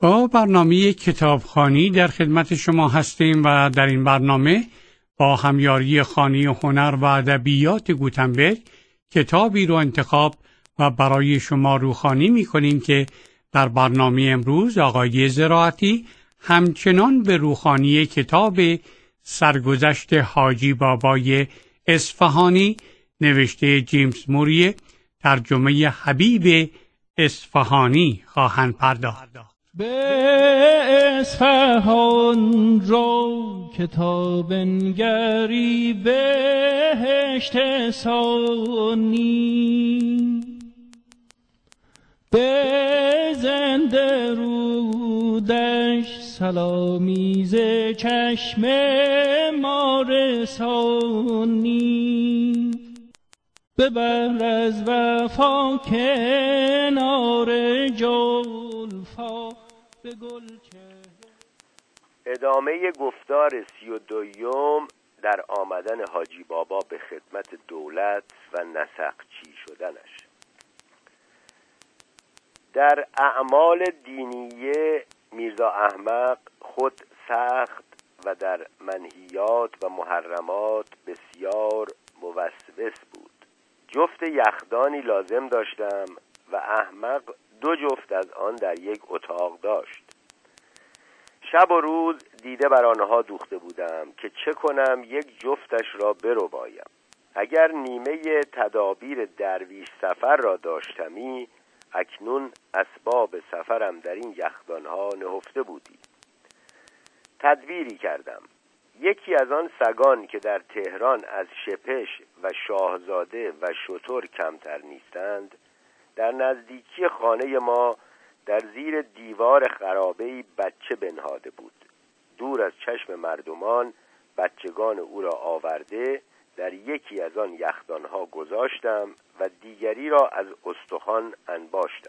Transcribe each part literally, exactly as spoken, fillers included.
با برنامه کتابخوانی در خدمت شما هستیم و در این برنامه با همیاری خانه هنر و ادبیات گوتنبرگ کتابی رو انتخاب و برای شما روخوانی می‌کنیم که در برنامه امروز آقای زراعتی همچنان به روخوانی کتاب سرگذشت حاجی بابای اصفهانی نوشته جیمز موری، ترجمه حبیب اصفهانی خواهند پرداخت. به اصفهان رو کتاب نگری بهشت ثانی، به زنده رودش سلامی ز چشم ما رسانی، ببر از وفا کنار جلفا به گل چهره. ادامه گفتار سی و دویم در آمدن حاجی بابا به خدمت دولت و نسخچی شدنش. در اعمال دینیه میرزا احمق خود سخت و در منهیات و محرمات بسیار موسوس بود. جفت یخدانی لازم داشتم و احمق دو جفت از آن در یک اتاق داشت. شب و روز دیده بر آنها دوخته بودم که چه کنم یک جفتش را بربایم. اگر نیمه تدابیر درویش سفر را داشتمی، اکنون اسباب سفرم در این یخدانها نهفته بودی. تدبیری کردم. یکی از آن سگان که در تهران از شپش و شاهزاده و شتر کمتر نیستند، در نزدیکی خانه ما در زیر دیوار خرابه‌ای بچه بنهاده بود. دور از چشم مردمان بچگان او را آورده در یکی از آن یخدانها گذاشتم و دیگری را از استخوان انباشتم.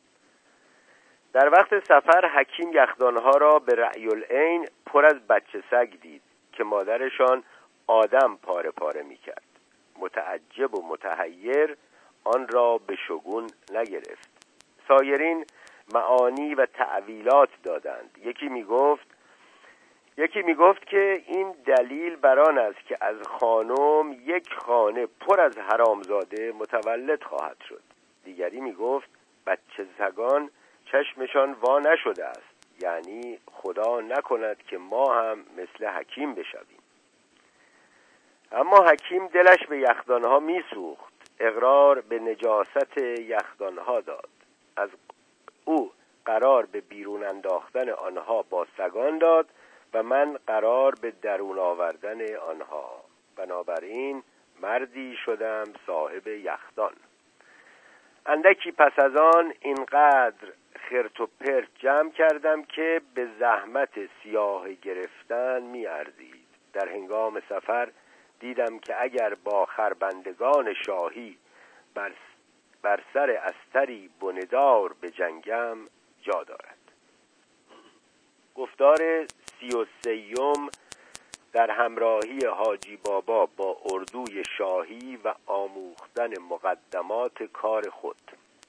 در وقت سفر حکیم یخدانها را به رأی العین پر از بچه سگ دید که مادرشان آدم پاره پاره می کرد. متعجب و متحیر آن را به شگون نگرفت. سایرین معانی و تعویلات دادند. یکی می گفت یکی می گفت که این دلیل بر آن است که از خانم یک خانه پر از حرامزاده متولد خواهد شد. دیگری می گفت بچه سگان چشمشان وا نشده است، یعنی خدا نکند که ما هم مثل حکیم بشویم. اما حکیم دلش به یخدانها می سوخت. اقرار به نجاست یخدانها داد. از او قرار به بیرون انداختن آنها با سگان داد و من قرار به درون آوردن آنها. بنابراین مردی شدم صاحب یخدان. اندکی پس از آن اینقدر خرت و پرت جمع کردم که به زحمت سیاه گرفتن می ارزید. در هنگام سفر دیدم که اگر با خربندگان شاهی بر, بر سر استری بندار به جنگم جا دارد. گفتار سی و سیوم در همراهی حاجی بابا با اردوی شاهی و آموختن مقدمات کار خود.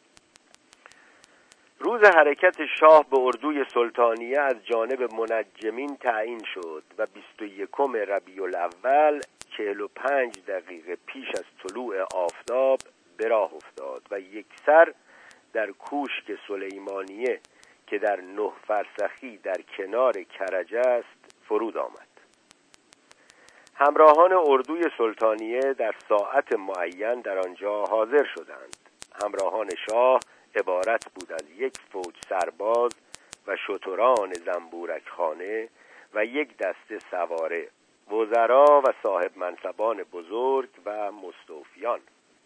روز حرکت شاه به اردوی سلطانیه از جانب منجمین تعیین شد و بیست و یکم ربیع الاول چهل و پنج دقیقه پیش از طلوع آفتاب به راه افتاد و یک سر در کوشک سلیمانیه که در نه فرسخی در کنار کرج است فرود آمد. همراهان اردوی سلطانیه در ساعت معین در آنجا حاضر شدند. همراهان شاه عبارت بود از یک فوج سرباز و شتران زنبورک خانه و یک دسته سواره، وزرا و صاحب منصبان بزرگ و مستوفیان.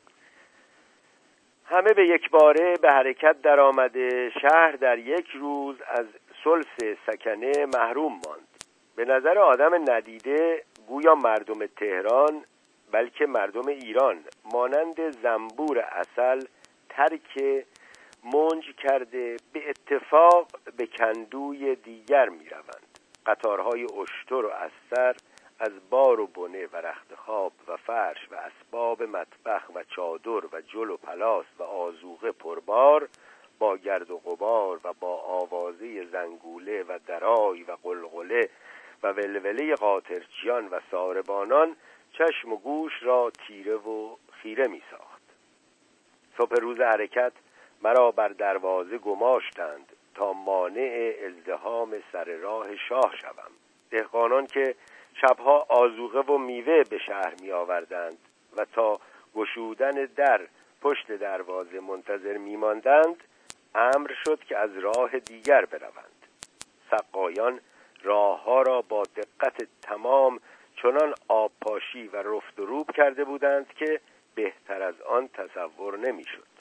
همه به یک باره به حرکت در آمده شهر در یک روز از ثلث سکنه محروم ماند. به نظر آدم ندیده گویا مردم تهران بلکه مردم ایران مانند زنبور عسل ترک منج کرده به اتفاق به کندوی دیگر می روند. قطارهای اشتر و استر از بار و بنه و رخت خواب و فرش و اسباب مطبخ و چادر و جل و پلاس و آذوقه پربار با گرد و غبار و با آوازه زنگوله و درای و قلقله و ولوله قاطرچیان و ساربانان چشم و گوش را تیره و خیره می ساخت. صبح روز حرکت مرا بر دروازه گماشتند تا مانع ازدحام سر راه شاه شوم. دهقانان که شبها آذوقه و میوه به شهر می آوردند و تا گشودن در پشت دروازه منتظر می ماندند، امر شد که از راه دیگر بروند. سقایان راه ها را با دقت تمام چنان آب پاشی و رفت و روب کرده بودند که بهتر از آن تصور نمی شد.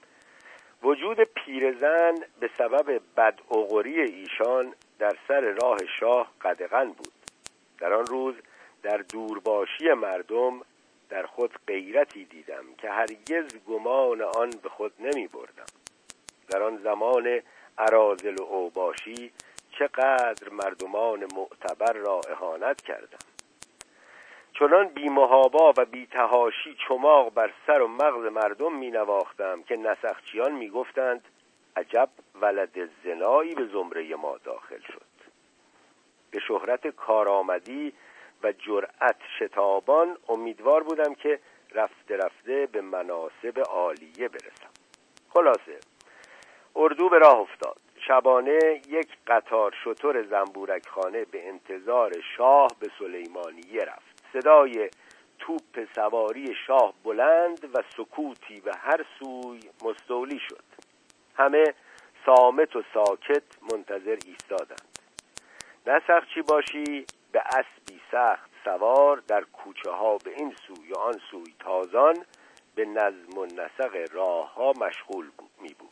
وجود پیرزن به سبب بدعقلی ایشان در سر راه شاه قدغن بود. در آن روز در دورباشی مردم در خود غیرتی دیدم که هرگز گمان آن به خود نمی بردم. در آن زمان اراذل و اوباشی چقدر مردمان معتبر را اهانت کردم. چنان بی‌محابا و بی‌تحاشی چماق بر سر و مغز مردم می نواختم که نسخچیان می گفتند عجب ولد زنایی به زمره ما داخل شد. به شهرت کارآمدی و جرأت شتابان امیدوار بودم که رفته رفته به مناصب عالیه برسم. خلاصه اردو به راه افتاد. شبانه یک قطار شتر زنبورک خانه به انتظار شاه به سلیمانیه رفت. صدای توپ سواری شاه بلند و سکوتی به هر سوی مستولی شد. همه صامت و ساکت منتظر ایستادند. نسخچی باشی به اسبی سخت سوار در کوچه ها به این سوی و آن سوی تازان به نظم و نسق راه ها مشغول می بود.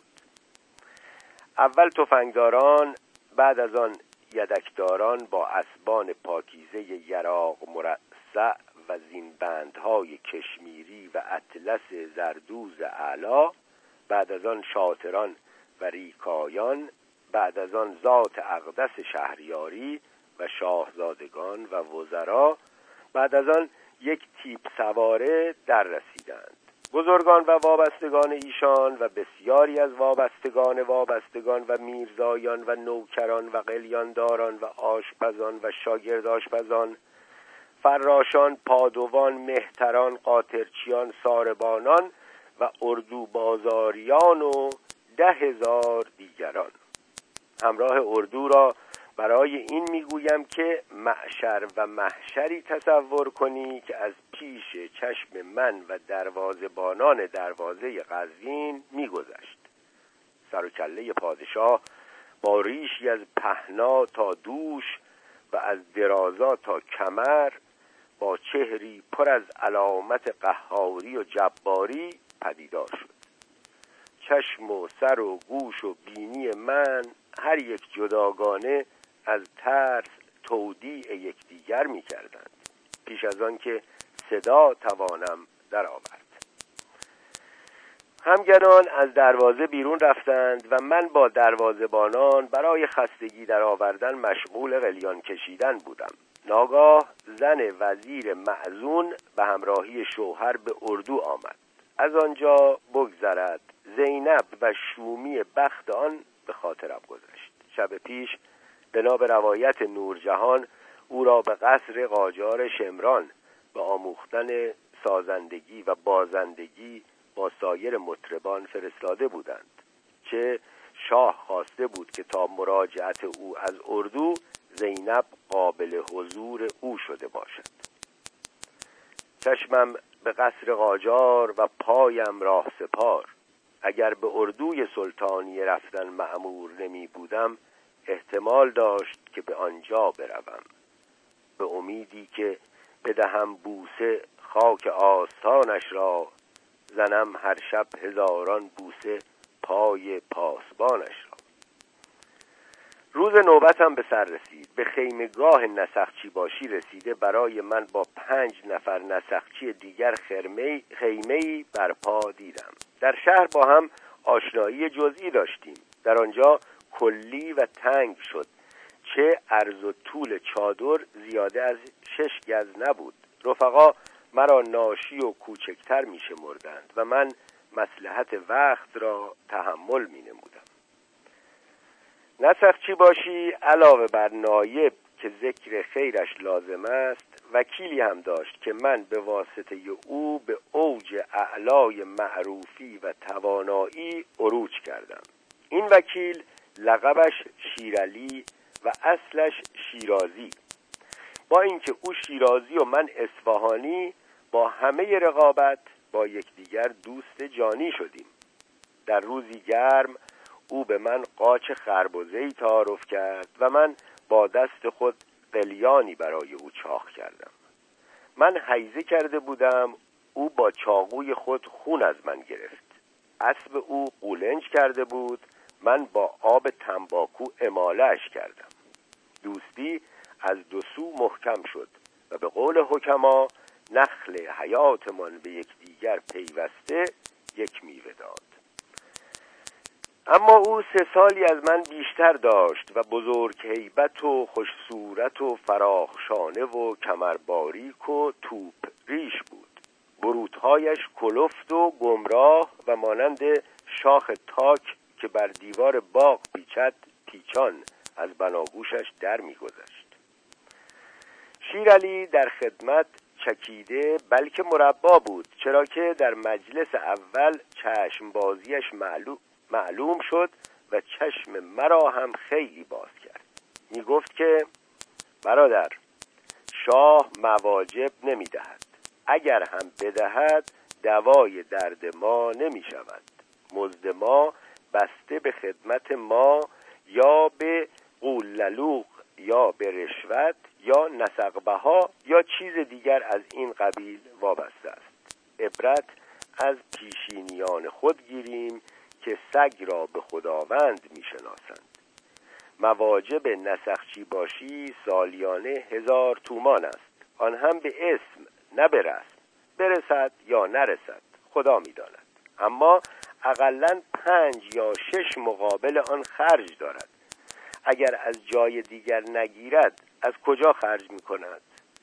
اول تفنگداران، بعد از آن یدکداران با اسبان پاکیزه یراق مرصع و زینبندهای کشمیری و اطلس زردوز اعلی، بعد از آن شاطران و ریکایان، بعد از آن ذات اقدس شهریاری و شاهزادگان و وزرا، بعد از آن یک تیپ سواره در رسیدند. بزرگان و وابستگان ایشان و بسیاری از وابستگان وابستگان و میرزایان و نوکران و قلیانداران و آشپزان و شاگرد آشپزان، فراشان، پادوان، مهتران، قاطرچیان، ساربانان و اردو بازاریان و ده هزار دیگران. همراه اردو را برای این میگویم که معشر و محشری تصور کنی که از پیش چشم من و دروازه‌بانان دروازه قزوین میگذشت. سر و کله پادشاه با ریشی از پهنا تا دوش و از درازا تا کمر، با چهری پر از علامت قهاری و جباری پدیدار شد. چشم و سر و گوش و بینی من هر یک جداگانه از ترس تودیع یکدیگر می کردند پیش از آن که صدا توانم در آورد. همگنان از دروازه بیرون رفتند و من با دروازه‌بانان برای خستگی در آوردن مشغول قلیان کشیدن بودم. ناگاه زن وزیر معزون به همراهی شوهر به اردو آمد. از آنجا بگذرد زینب و شومی بخت آن به خاطرم گذشت. شب پیش بنا به روایت نورجهان او را به قصر قاجار شمران به آموختن سازندگی و بازندگی با سایر مطربان فرستاده بودند، چه شاه خواسته بود که تا مراجعت او از اردو زینب قابل حضور او شده باشد. چشمم به قصر قاجار و پایم راه سپار. اگر به اردوی سلطانی رفتن مأمور نمی بودم احتمال داشت که به آنجا بروم، به امیدی که بدهم بوسه خاک آستانش را، زنم هر شب هزاران بوسه پای پاسبانش را. روز نوبتم به سر رسید. به خیمگاه نسخچی باشی رسیده برای من با پنج نفر نسخچی دیگر خیمه‌ای برپا دیدم. در شهر با هم آشنایی جزئی داشتیم. در آنجا کلی و تنگ شد. چه عرض و طول چادر زیاده از شش گز نبود. رفقا مرا ناشی و کوچکتر می شمردند و من مصلحت وقت را تحمل می نمودم. نسخچی باشی علاوه بر نایب که ذکر خیرش لازم است، وکیلی هم داشت که من به واسطه او به اوج اعلای معروفی و توانایی عروج کردم. این وکیل لقبش شیرعلی و اصلش شیرازی. با اینکه او شیرازی و من اصفهانی، با همه رقابت با یکدیگر دوست جانی شدیم. در روزی گرم او به من قاچ خربزه‌ای تعارف کرد و من با دست خود قلیانی برای او چاق کردم. من هیزه کرده بودم، او با چاقوی خود خون از من گرفت. اسب او قولنج کرده بود، من با آب تنباکو اماله‌اش کردم. دوستی از دو سو محکم شد و به قول حکما نخل حیاتمان به یکدیگر پیوسته یک میوه داد. اما او سه سالی از من بیشتر داشت و بزرگ هیبت و خوش صورت و فراخ شانه و کمر باریک و توپ ریش بود. بروتهایش کلفت و گمراه و مانند شاخ تاک که بر دیوار باغ پیچد پیچان از بناگوشش در می‌گذشت. شیرعلی در خدمت چکیده بلکه مربا بود، چرا که در مجلس اول چشم بازیش معلوم معلوم شد و چشم مرا هم خیلی باز کرد. می گفت که برادر، شاه مواجب نمی دهد، اگر هم بدهد دوای درد ما نمی شود. مزد ما بسته به خدمت ما یا به قوللوق یا به رشوت یا نسقبها یا چیز دیگر از این قبیل وابسته است. عبرت از پیشینیان خود گیریم که سگ را به خداوند می شناسند. مواجب نسخچی باشی سالیانه هزار تومان است، آن هم به اسم نه به رسم. برسد یا نرسد خدا می داند، اما اقلن پنج یا شش مقابل آن خرج دارد. اگر از جای دیگر نگیرد از کجا خرج می کند؟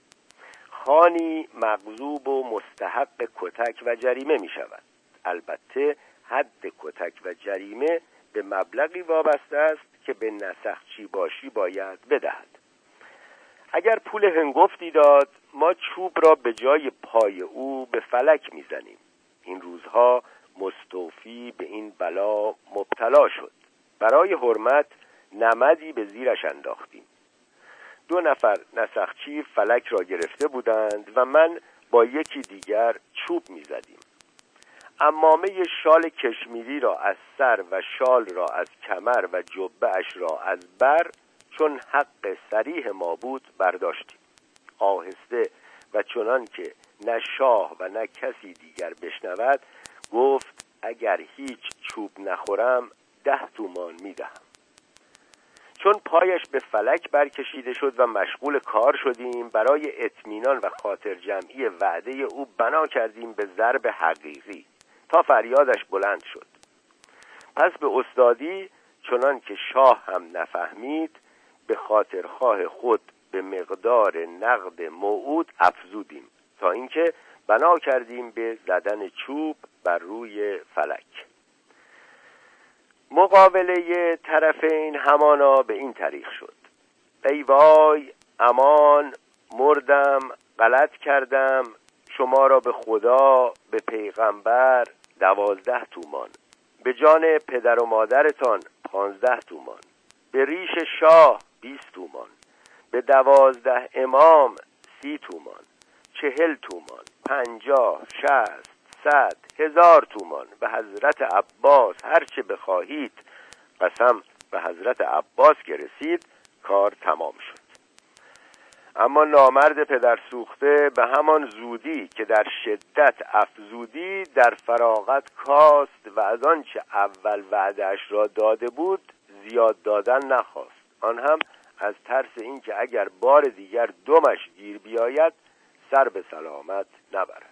خانی مغضوب و مستحق کتک و جریمه می شود. البته حد کتک و جریمه به مبلغی وابسته است که به نسخچی باشی باید بدهد. اگر پول هنگفتی داد، ما چوب را به جای پای او به فلک میزنیم. این روزها مستوفی به این بلا مبتلا شد. برای حرمت نمدی به زیرش انداختیم. دو نفر نسخچی فلک را گرفته بودند و من با یکی دیگر چوب میزدیم. عمامه شال کشمیری را از سر و شال را از کمر و جبه اش را از بر، چون حق صریح ما بود برداشتیم. آهسته و چنان که نه شاه و نه کسی دیگر بشنود گفت اگر هیچ چوب نخورم ده تومان میدهم. چون پایش به فلک برکشیده شد و مشغول کار شدیم، برای اطمینان و خاطر جمعی وعده او بنا کردیم به ضرب حقیقی تا فریادش بلند شد. پس به استادی چنان که شاه هم نفهمید به خاطرخواه خود به مقدار نقد موعود افزودیم تا اینکه بنا کردیم به زدن چوب بر روی فلک. مقابله طرفین همانا به این طریق شد: ای وای، امان، مردم، غلط کردم، شما را به خدا، به پیغمبر دوازده تومان، به جان پدر و مادرتان پانزده تومان، به ریش شاه بیست تومان، به دوازده امام سی تومان، چهل تومان، پنجاه، شصت، صد، هزار تومان، به حضرت عباس هر چه بخواهید. قسم به حضرت عباس که رسید کار تمام شد. اما نامرد پدر سوخته به همان زودی که در شدت افزودی در فراغت کاست و از آنچه اول وعده‌اش را داده بود زیاد دادن نخواست، آن هم از ترس اینکه اگر بار دیگر دمش گیر بیاید سر به سلامت نبرد.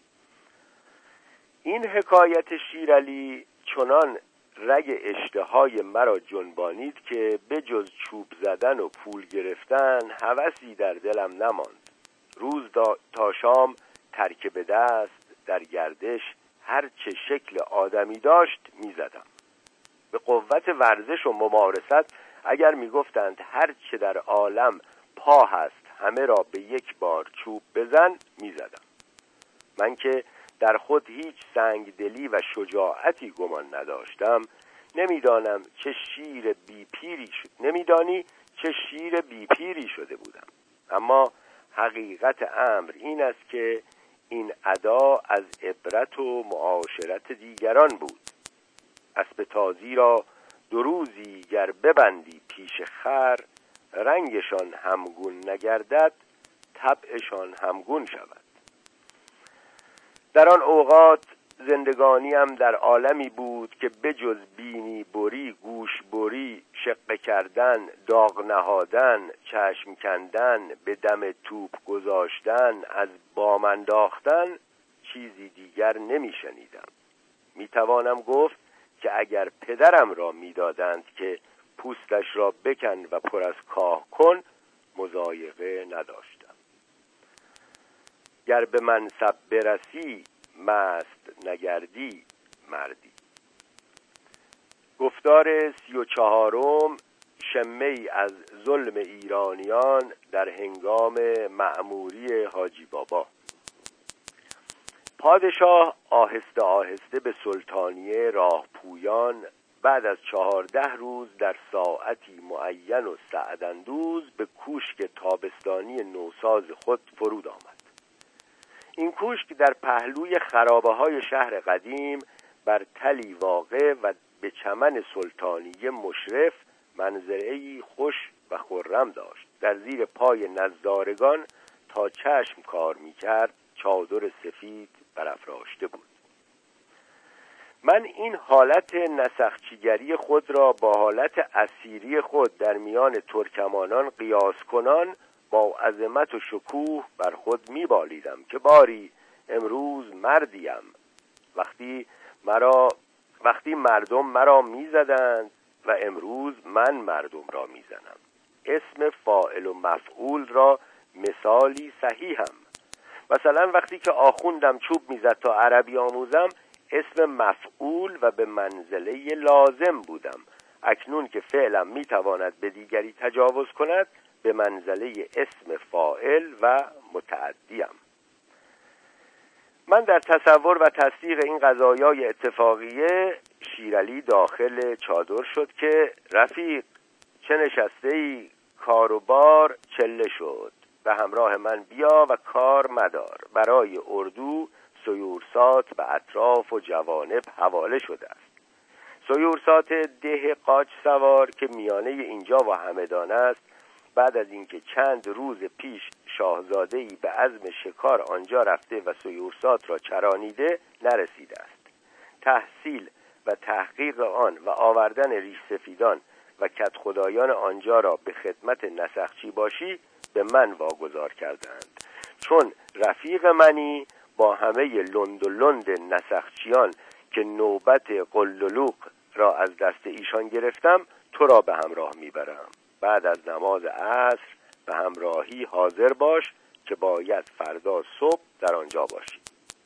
این حکایت شیرعلی چنان رگ اشتهای مرا جنبانید که به جز چوب زدن و پول گرفتن هوسی در دلم نماند. روز تا شام ترک به دست در گردش هر چه شکل آدمی داشت می زدم. به قوت ورزش و ممارست اگر میگفتند هر چه در عالم پا هست همه را به یک بار چوب بزن، میزدم. من که در خود هیچ سنگدلی و شجاعتی گمان نداشتم، نمیدانم چه شیر بی پیری شد نمیدانی چه شیر بی پیری شده بودم. اما حقیقت امر این است که این ادا از عبرت و معاشرت دیگران بود. اسب تازی را دو روزی گر ببندی پیش خر، رنگشان همگون نگردد طبعشان همگون شود. در آن اوقات زندگانیم در عالمی بود که بجز بینی بری، گوش بری، شقه کردن، داغ نهادن، چشم کندن، به دم توپ گذاشتن، از بام انداختن چیزی دیگر نمی شنیدم. می توانم گفت که اگر پدرم را می دادند که پوستش را بکن و پر از کاه کن، مضایقه نداشتم. گر به منصب برسی مست نگردی مردی. گفتار سی و چهارم، شمه‌ای از ظلم ایرانیان در هنگام مأموری حاجی بابا. پادشاه آهسته آهسته به سلطانیه راهپویان بعد از چهارده روز در ساعتی معین و سعداندوز به کوشک تابستانی نوساز خود فرود آمد. این کوشک در پهلوی خرابه های شهر قدیم بر تلی واقع و به چمن سلطانیه مشرف منظره‌ای خوش و خرم داشت. در زیر پای نظارگان تا چشم کار می‌کرد چادر سفید برافراشته بود. من این حالت نسخچیگری خود را با حالت اسیری خود در میان ترکمانان قیاس کنان با عظمت و شکوه بر خود می‌بالیدم که باری امروز مردیم. وقتی مرا وقتی مردم مرا می‌زدند و امروز من مردم را می‌زنم. اسم فاعل و مفعول را مثالی صحیحم. مثلا وقتی که آخوندم چوب می‌زد تا عربی آموزم، اسم مفعول و به منزله لازم بودم. اکنون که فعلم می‌تواند به دیگری تجاوز کند، به منزله اسم فاعل و متعدیم. من در تصور و تصدیق این قضایای اتفاقیه شیرعلی داخل چادر شد که رفیق چه نشسته ای؟ کار و بار چله شد، به همراه من بیا و کار مدار. برای اردو سیورسات به اطراف و جوانب حواله شده است. سیورسات ده قاچ سوار که میانه اینجا و همدان است، بعد از اینکه چند روز پیش شاهزاده‌ای به عزم شکار آنجا رفته و سیورسات را چرانیده نرسیده است. تحصیل و تحقیق آن و آوردن ریش سفیدان و کت خدایان آنجا را به خدمت نسخچی باشی به من واگذار کردند. چون رفیق منی با همه لند و لند نسخچیان که نوبت قلدلوق را از دست ایشان گرفتم، تو را به همراه میبرم. بعد از نماز عصر به همراهی حاضر باش که باید فردا صبح در آنجا باشی.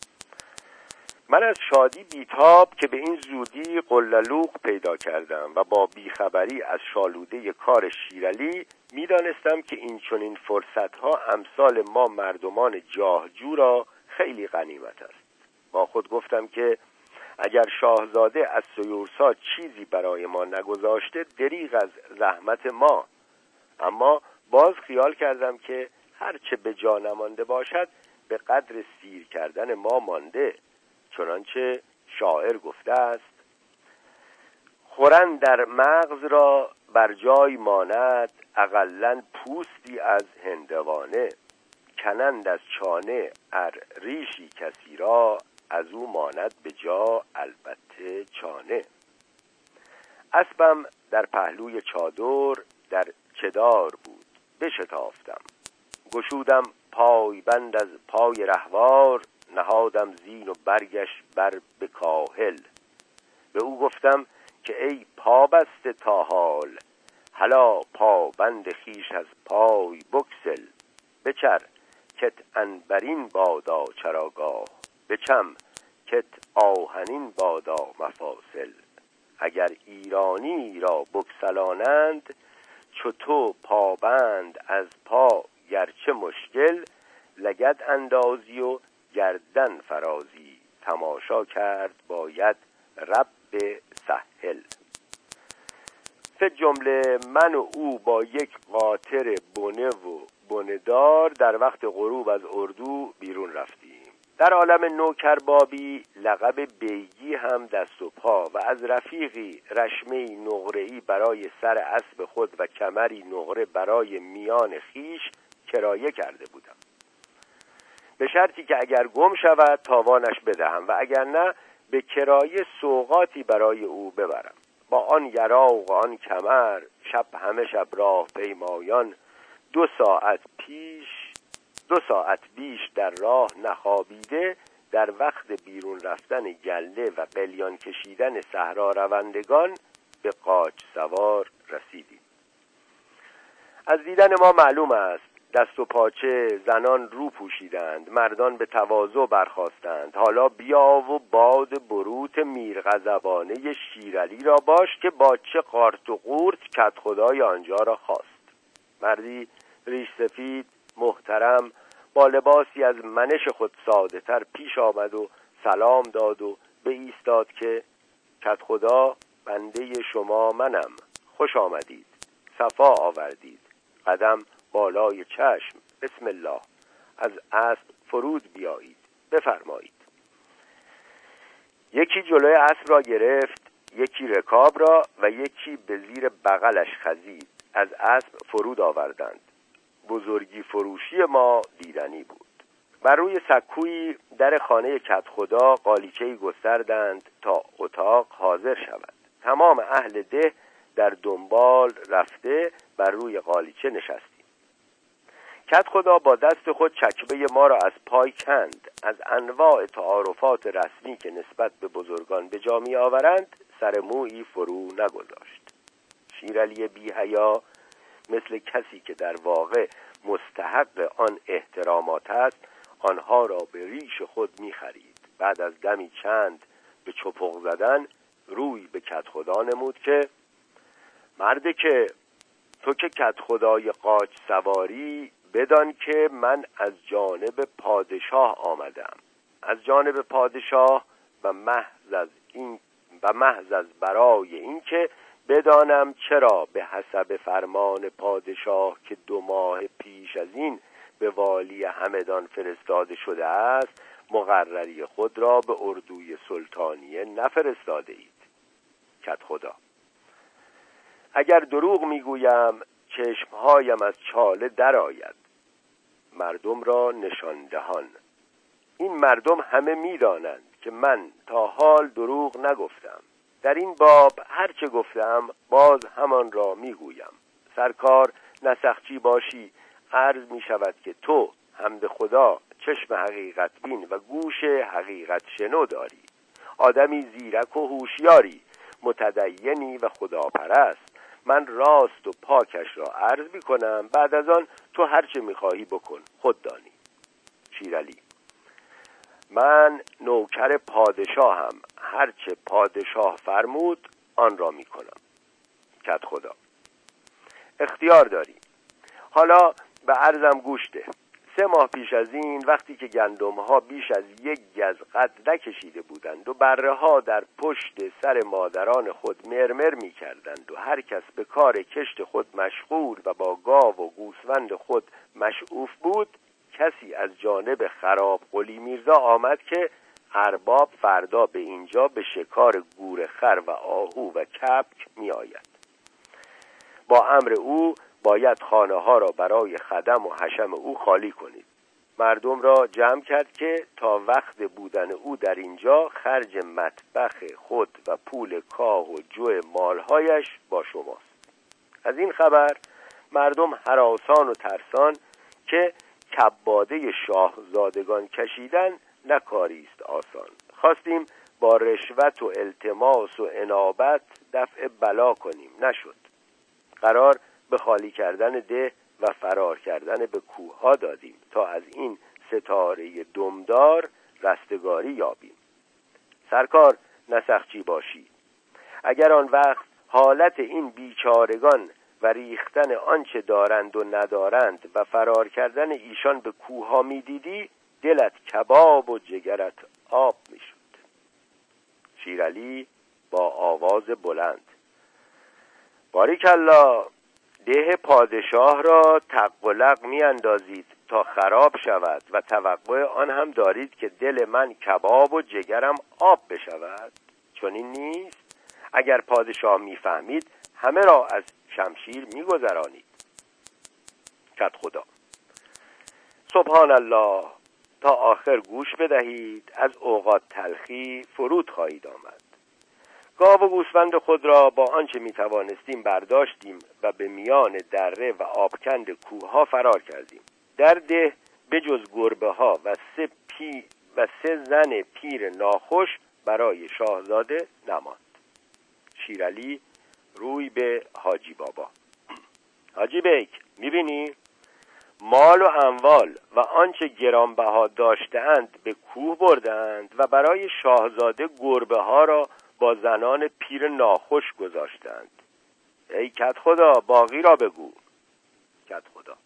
من از شادی بیتاب که به این زودی قلدلوق پیدا کردم و با بیخبری از شالوده کار شیرعلی میدانستم که این چنین فرصتها امثال ما مردمان جاهجو را خیلی غنیمت است. با خود گفتم که اگر شاهزاده از سیورسات چیزی برای ما نگذاشته دریغ از زحمت ما. اما باز خیال کردم که هرچه به جا نمانده باشد به قدر سیر کردن ما مانده. چنانچه شاعر گفته است: خورن در مغز را بر جای ماند، اقلن پوستی از هندوانه. کنند از چانه ار ریشی کسی را، از او ماند به جا البته چانه. اسبم در پهلوی چادر در چدار بود. بشتافتم، گشودم پای بند از پای رهوار، نهادم زین و برگش بر به کاهل. به او گفتم که ای پا بسته تا حال، هلا پا بند خیش از پای بکسل. بچر کت عنبرین بادا چراگاه، بچم کت آهنین بادا مفاصل. اگر ایرانی را بکسلانند، چو تو پابند از پا گرچه مشکل، لگد اندازی و گردن فرازی، تماشا کرد باید رب سهل. فی جمله من و او با یک قاطر بنه و بندار در وقت غروب از اردو بیرون رفتیم. در عالم نوکربابی لقب بیگی هم دست و پا و از رفیقی رشمه‌ای نقره‌ای برای سر اسب خود و کمری نقره برای میان خیش کرایه کرده بودم، به شرطی که اگر گم شود تاوانش بدهم و اگر نه به کرایه سوغاتی برای او ببرم. با آن یراق و آن کمر شب همه شب راه پیمایان، دو ساعت پیش دو ساعت بیش در راه نخوابیده، در وقت بیرون رفتن گله و قلیان کشیدن صحرا روندگان به قاچ سوار رسیدیم. از دیدن ما معلوم است دست و پاچه زنان رو پوشیدند، مردان به تواضع برخاستند. حالا بیا و باد بروت میرغضبانه شیرعلی را باش که با چه قارت و قورت کدخدای آنجا را خواست. مردی ریش سفید محترم با لباسی از منش خود ساده تر پیش آمد و سلام داد و به ایستاد که کدخدا بنده شما منم، خوش آمدید، صفا آوردید، قدم بالای چشم، بسم الله، از اسب فرود بیایید، بفرمایید. یکی جلوی اسب را گرفت، یکی رکاب را و یکی به زیر بغلش خزید. از اسب فرود آوردند. بزرگی فروشی ما دیدنی بود. بر روی سکویی در خانه کدخدا قالیچه‌ای گستردند تا اتاق حاضر شود. تمام اهل ده در دنبال رفته بر روی قالیچه نشستیم. کدخدا با دست خود چکمه ما را از پای کند. از انواع تعارفات رسمی که نسبت به بزرگان به جا می آورند سر مویی فرو نگذاشت. شیرعلی بی حیا مثل کسی که در واقع مستحق آن احترامات است آنها را به ریش خود می خرید. بعد از دمی چند به چپق زدن روی به کدخدا نمود که مرده که تو که کدخدای قاچ سواری، بدان که من از جانب پادشاه آمدم. از جانب پادشاه و محض از این و محض از برای این که بدانم چرا به حسب فرمان پادشاه که دو ماه پیش از این به والی همدان فرستاده شده است مقرری خود را به اردوی سلطانیه نفرستاده اید. کدخدا: اگر دروغ میگویم چشمهایم از چاله درآید. مردم را نشان دهان: این مردم همه میدانند که من تا حال دروغ نگفتم. در این باب هر چه گفتم باز همان را میگویم. سرکار نسخچی باشی، عرض می شود که تو حمد خدا چشم حقیقت بین و گوش حقیقت شنو داری. آدمی زیرک و هوشیاری، متدینی و خداپرست. من راست و پاکش را عرض می کنم، بعد از آن تو هر چه می خواهی بکن، خود دانی. شیرعلی: من نوکر پادشاهم، هر چه پادشاه فرمود آن را می کنم. کدخدا: اختیار داری. حالا به عرضم گوش ده. سه ماه پیش از این وقتی که گندم ها بیش از یک گز قد نکشیده بودند و بره ها در پشت سر مادران خود مرمر می کردند و هر کس به کار کشت خود مشغول و با گاو و گوسفند خود مشعوف بود، کسی از جانب خراب قلی میرزا آمد که ارباب فردا به اینجا به شکار گورخر و آهو و کبک می آید. با امر او باید خانه ها را برای خدم و حشم او خالی کنید. مردم را جمع کرد که تا وقت بودن او در اینجا خرج مطبخ خود و پول کاه و جو مالهایش با شماست. از این خبر مردم هراسان و ترسان که کباده شاهزادگان کشیدن نکاریست آسان. خواستیم با رشوت و التماس و انابت دفع بلا کنیم، نشد. قرار به خالی کردن ده و فرار کردن به کوه ها دادیم تا از این ستاره دمدار رستگاری یابیم. سرکار نسخچی باشی، اگر آن وقت حالت این بیچارگان و ریختن آنچه دارند و ندارند و فرار کردن ایشان به کوه‌ها می‌دیدی، دلت کباب و جگرت آب می‌شد. شیرعلی با آواز بلند: باریکالله، ده پادشاه را تق و لق می اندازید تا خراب شود و توقع آن هم دارید که دل من کباب و جگرم آب بشود؟ چون این نیست. اگر پادشاه می فهمید همه را از شمشیر می گذرانید. کد خدا. سبحان الله، تا آخر گوش بدهید، از اوقات تلخی فرود خواهید آمد. گاو و گوسفند خود را با آنچه می توانستیم برداشتیم و به میان دره و آبکند کوهها فرار کردیم. در ده به جز گربه ها و سه پی و سه زن پیر ناخوش برای شاهزاده نماند. شیرعلی روی به حاجی بابا: حاجی بیک، میبینی؟ مال و اموال و آنچه گرانبها داشته‌اند به کوه بردند و برای شاهزاده گربه ها را با زنان پیر ناخوش گذاشتند. ای کد خدا، باقی را بگو. کد خدا: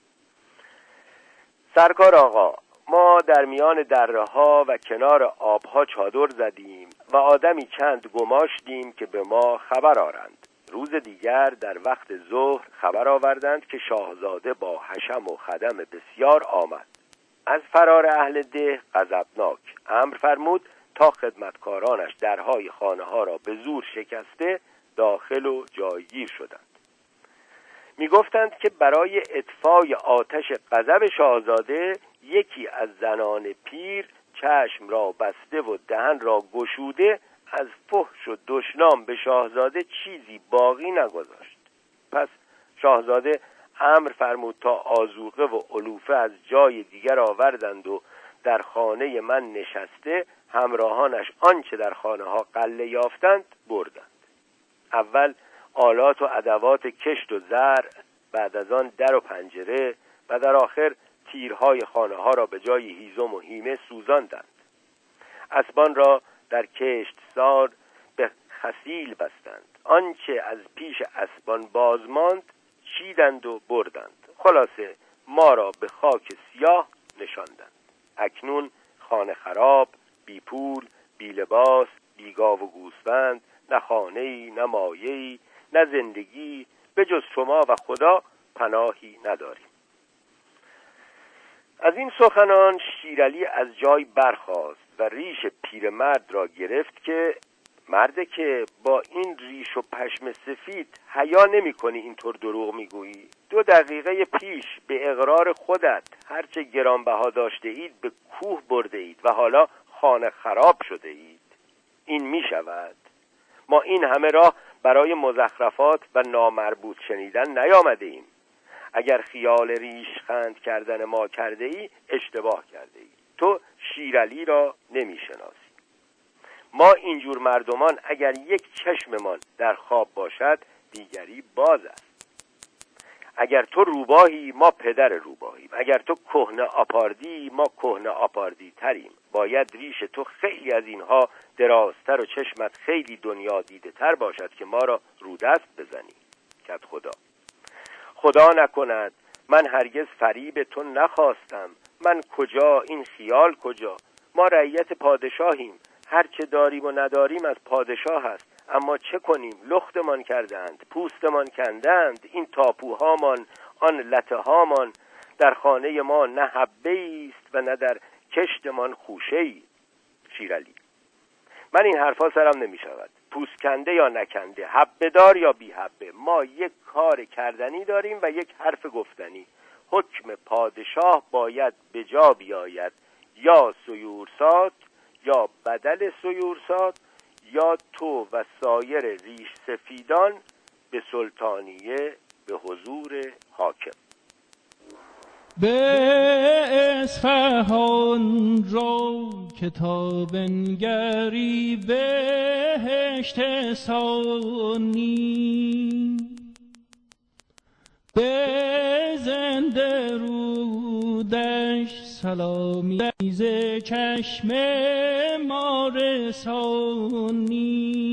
سرکار آقا، ما در میان دره ها و کنار آبها چادر زدیم و آدمی چند گماشتیم که به ما خبر آرند. روز دیگر در وقت ظهر خبر آوردند که شاهزاده با حشم و خدم بسیار آمد. از فرار اهل ده غضبناک امر فرمود تا خدمتکارانش درهای خانه ها را به زور شکسته داخل و جایگیر شدند. می گفتند که برای اطفای آتش غضب شاهزاده یکی از زنان پیر چشم را بسته و دهن را گشوده از فحش و دشنام به شاهزاده چیزی باقی نگذاشت. پس شاهزاده امر فرمود تا آذوقه و علوفه از جای دیگر آوردند و در خانه من نشسته همراهانش آنچه در خانه ها قله یافتند بردند. اول آلات و ادوات کشت و زرع، بعد از آن در و پنجره و در آخر تیرهای خانه ها را به جای هیزم و هیمه سوزاندند. اسبان را در کشت سار به خسیل بستند. آنچه از پیش اسبان باز ماند چیدند و بردند. خلاصه ما را به خاک سیاه نشاندند. اکنون خانه خراب، بی پول، بی لباس، بی گاو و گوسفند، نه خانه‌ای، نه مایه‌ای، نه زندگی، به جز شما و خدا پناهی نداریم. از این سخنان شیرعلی از جای برخاست و ریش پیرمرد را گرفت که مرده که با این ریش و پشم سفید حیا نمی کنی اینطور دروغ می گویی؟ دو دقیقه پیش به اقرار خودت هرچه گرانبها داشته اید به کوه برده اید و حالا خانه خراب شده اید. این می شود؟ ما این همه راه برای مزخرفات و نامربوط شنیدن نیامده ایم. اگر خیال ریش خند کردن ما کرده ای اشتباه کرده ای. تو شیرعلی را نمی شناسی. ما اینجور مردمان اگر یک چشممان در خواب باشد دیگری باز است. اگر تو روباهی ما پدر روباهیم. اگر تو کهنه آپاردی ما کهنه آپاردی تریم. باید ریش تو خیلی از اینها درازتر و چشمت خیلی دنیا دیده تر باشد که ما را رودست بزنی. کد خدا. خدا نکند، من هرگز فریب تو نخواستم. من کجا، این خیال کجا؟ ما رعیت پادشاهیم. هر چه داریم و نداریم از پادشاه است. اما چه کنیم؟ لختمان کردند، پوستمان کندند. این تاپوهامان، آن لتهامان. در خانه ما نه حبه‌ای است و نه در کشتمان خوشه‌ای. شیرعلی: من این حرفا سرم نمی شود. پوست کنده یا نکنده، حبه دار یا بی حبه، ما یک کار کردنی داریم و یک حرف گفتنی. حکم پادشاه باید به جا بیاید، یا سیورسات یا بدل سیورسات، یا تو و سایر ریش سفیدان به سلطانیه به حضور حاکم. به اصفهان رو کتاب نگری بهشت ثانی، به زنده رودش سلامی ز چشم ما رسانی.